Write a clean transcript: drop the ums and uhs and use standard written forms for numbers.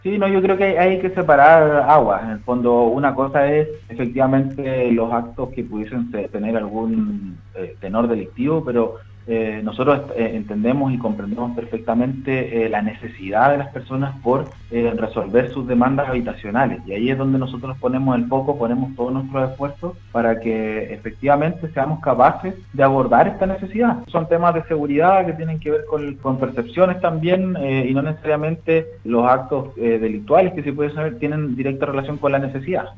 Sí, no, yo creo que hay que separar aguas. En el fondo, una cosa es efectivamente los actos que pudiesen tener algún tenor delictivo, pero nosotros entendemos y comprendemos perfectamente la necesidad de las personas por resolver sus demandas habitacionales. Y ahí es donde nosotros ponemos el foco, ponemos todos nuestros esfuerzos para que efectivamente seamos capaces de abordar esta necesidad. Son temas de seguridad que tienen que ver con percepciones también y no necesariamente los actos delictuales que se pueden saber tienen directa relación con la necesidad.